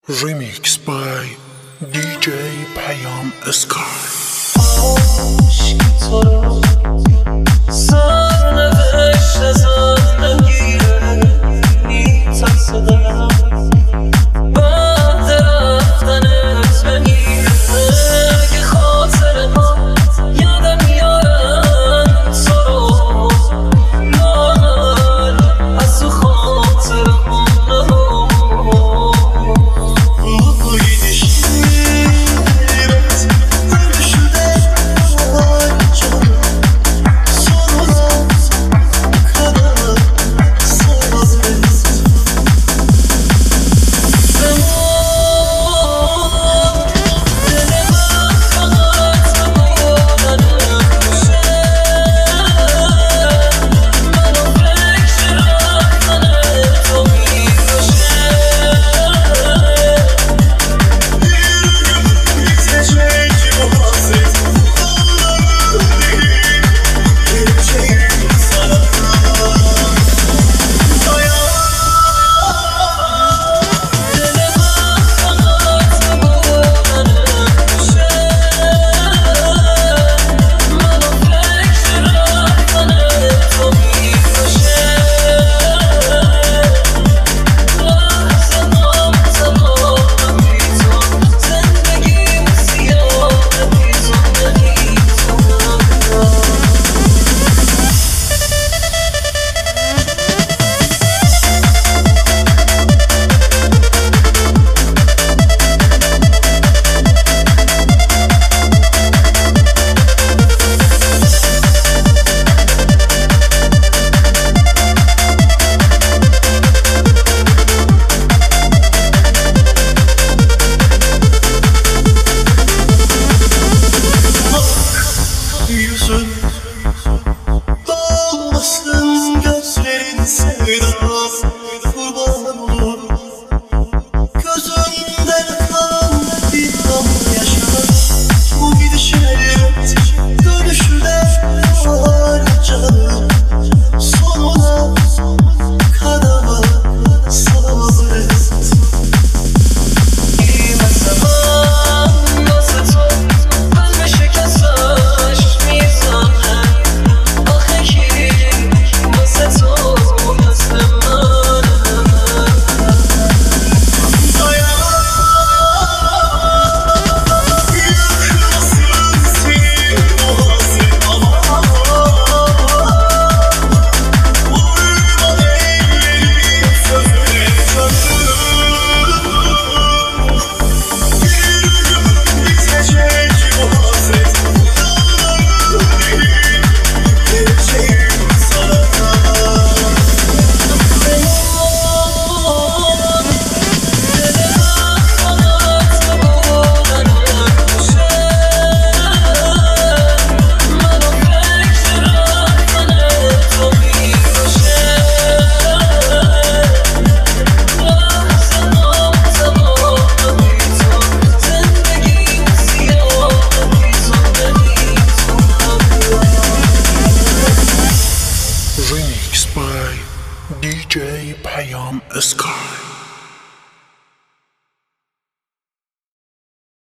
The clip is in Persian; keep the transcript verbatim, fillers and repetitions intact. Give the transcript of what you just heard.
Remix by دی جی پیام اسکای. عشق تو رو سرنوشت ازت نگیره، میترسه دلم بعد رفتنت بگیره. اگه خاطر ما یادم میارن تو رو، لااقل از تو خاطر خونه dolmasın gözlerin sevdası kurban olur. Gözünden akan bir damla yaşa, bu gidişe dönüşüne var canım. Sonuna kadar sabret. İyi zaman nasıl çok kalbe şekest aşk mizan. Remix by دی جی پیام اسکای.